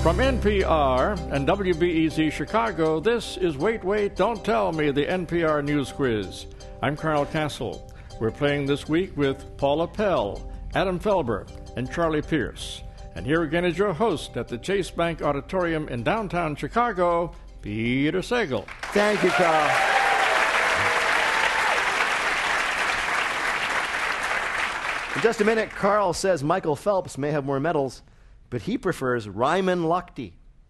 From NPR and WBEZ Chicago, this is Wait, Wait, Don't Tell Me, the NPR News Quiz. I'm Carl Castle. We're playing this week with Paula Pell, Adam Felber, and Charlie Pierce. And here again is your host at the Chase Bank Auditorium in downtown Chicago, Peter Sagal. Thank you, Carl. In just a minute, Carl says Michael Phelps may have more medals, but he prefers Ryman Lochte.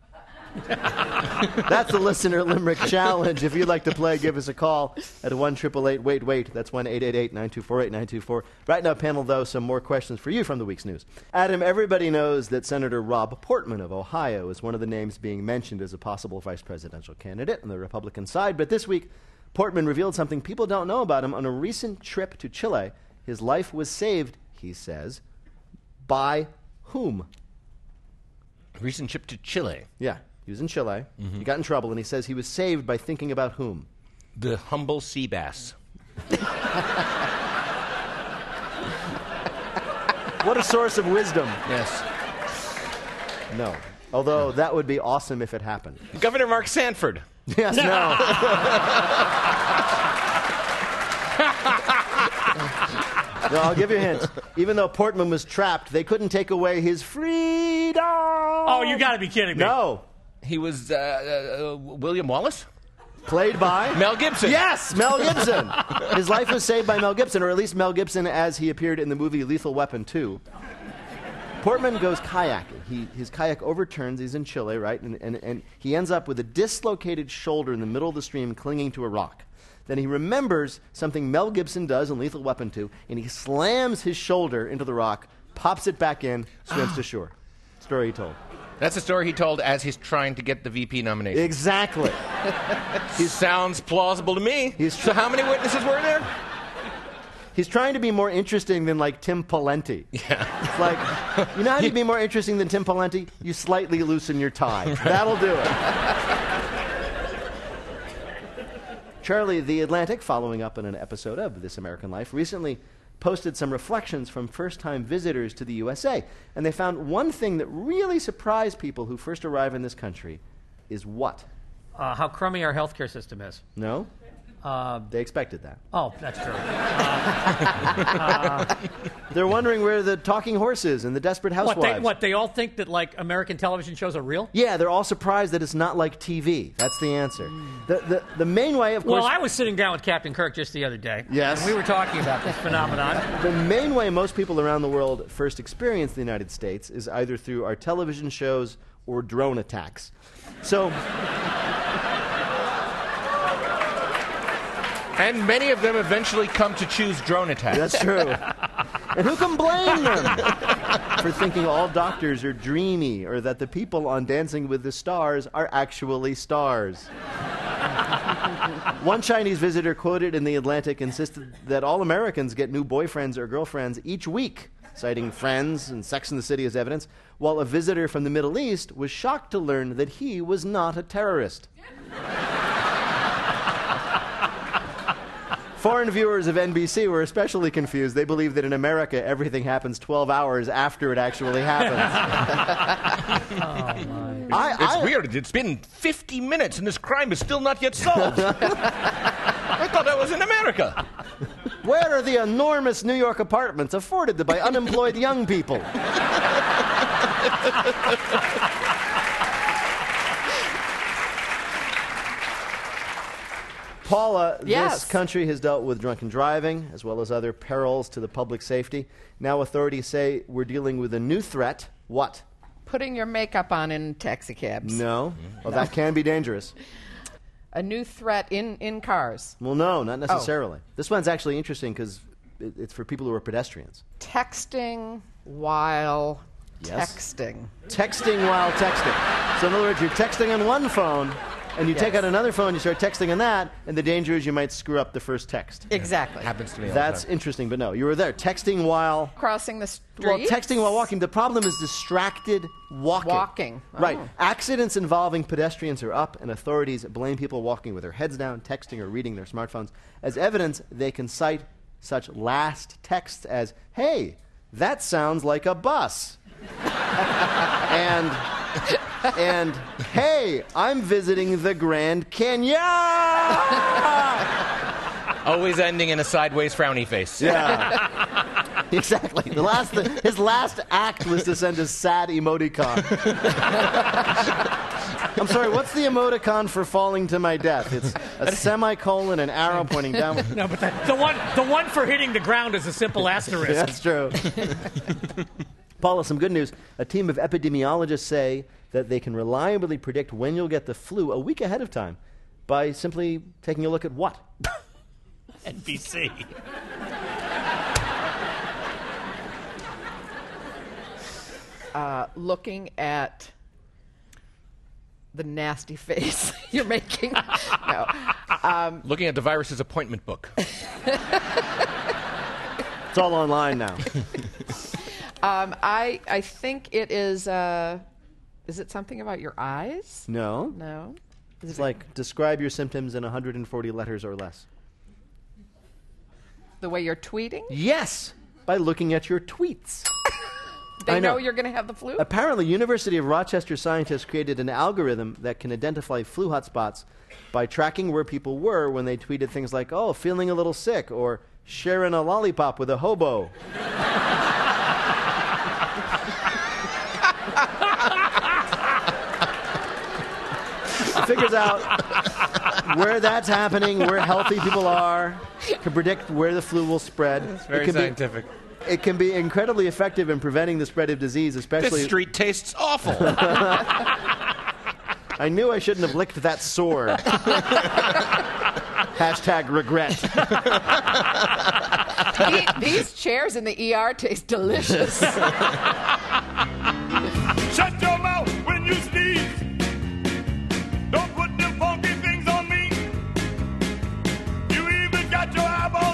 That's the Listener Limerick Challenge. If you'd like to play, give us a call at 1-888-WAIT-WAIT. That's 1-888-924-8924. Right now, panel, though, some more questions for you from the week's news. Adam, everybody knows that Senator Rob Portman of Ohio is one of the names being mentioned as a possible vice presidential candidate on the Republican side. But this week, Portman revealed something people don't know about him. On a recent trip to Chile, his life was saved, he says, by whom? Recent trip to Chile. Yeah, he was in Chile. Mm-hmm. He got in trouble, and he says he was saved by thinking about whom? The humble sea bass. What a source of wisdom. Yes. No. Although that would be awesome if it happened. Governor Mark Sanford. Yes, no. No, I'll give you a hint. Even though Portman was trapped, they couldn't take away his freedom. Oh, you got to be kidding me. No. He was William Wallace? Played by? Mel Gibson. Yes, Mel Gibson. His life was saved by Mel Gibson, or at least Mel Gibson as he appeared in the movie Lethal Weapon 2. Portman goes kayaking. His kayak overturns. He's in Chile, right? And he ends up with a dislocated shoulder in the middle of the stream clinging to a rock. Then he remembers something Mel Gibson does in Lethal Weapon 2, and he slams his shoulder into the rock, pops it back in, swims to shore. Story he told. That's a story he told as he's trying to get the VP nomination. Exactly. He sounds plausible to me. So how many witnesses were there? He's trying to be more interesting than, like, Tim Pawlenty. Yeah. It's like, you know how to be more interesting than Tim Pawlenty? You slightly loosen your tie. Right. That'll do it. Charlie, The Atlantic, following up on an episode of This American Life, recently posted some reflections from first-time visitors to the USA. And they found one thing that really surprised people who first arrive in this country is what? How crummy our healthcare system is. No? They expected that. Oh, that's true. They're wondering where the talking horse is and the Desperate Housewives. They all think that, like, American television shows are real? Yeah, they're all surprised that it's not like TV. That's the answer. The main way, of course... Well, I was sitting down with Captain Kirk just the other day. Yes. And we were talking about this phenomenon. The main way most people around the world first experience the United States is either through our television shows or drone attacks. So... And many of them eventually come to choose drone attacks. That's true. And who can blame them for thinking all doctors are dreamy or that the people on Dancing with the Stars are actually stars? One Chinese visitor quoted in The Atlantic insisted that all Americans get new boyfriends or girlfriends each week, citing Friends and Sex and the City as evidence, while a visitor from the Middle East was shocked to learn that he was not a terrorist. Foreign viewers of NBC were especially confused. They believe that in America, everything happens 12 hours after it actually happens. It's weird. It's been 50 minutes and this crime is still not yet solved. I thought that was in America. Where are the enormous New York apartments afforded by unemployed young people? Paula, Yes. This country has dealt with drunken driving as well as other perils to the public safety. Now authorities say we're dealing with a new threat. What? Putting your makeup on in taxicabs. No. Well, that can be dangerous. A new threat in cars. Well, no, not necessarily. This one's actually interesting because it's for people who are pedestrians. Texting while Yes. texting. Texting while texting. So in other words, you're texting on one phone, and you take out another phone, you start texting on that, and the danger is you might screw up the first text. Exactly. Happens to me all That's the time. interesting, but no, you were there. Texting while... Crossing the street. Well, texting while walking. The problem is distracted walking. Walking. Right. Oh. Accidents involving pedestrians are up, and authorities blame people walking with their heads down, texting or reading their smartphones. As evidence, they can cite such last texts as, "Hey, that sounds like a bus." And And, hey, I'm visiting the Grand Canyon! Always ending in a sideways frowny face. Yeah. Exactly. His last act was to send a sad emoticon. I'm sorry, what's the emoticon for falling to my death? It's a semicolon, an arrow pointing downward. No, but the one for hitting the ground is a simple asterisk. That's true. Paula, some good news. A team of epidemiologists say that they can reliably predict when you'll get the flu a week ahead of time by simply taking a look at what? NBC. Looking at the nasty face you're making. No. Looking at the virus's appointment book. It's all online now. I think it is it something about your eyes? No. No. It's like, describe your symptoms in 140 letters or less. The way you're tweeting? Yes, by looking at your tweets. They I know. know you're going to have the flu? Apparently, University of Rochester scientists created an algorithm that can identify flu hotspots by tracking where people were when they tweeted things like, oh, feeling a little sick, or sharing a lollipop with a hobo. It figures out where that's happening, where healthy people are, can predict where the flu will spread. It's very scientific. It can be incredibly effective in preventing the spread of disease, especially... This street tastes awful. I knew I shouldn't have licked that sore. Hashtag regret. These chairs in the ER taste delicious. Shut your mouth when you sneeze. Don't put them funky things on me. You even got your eyeballs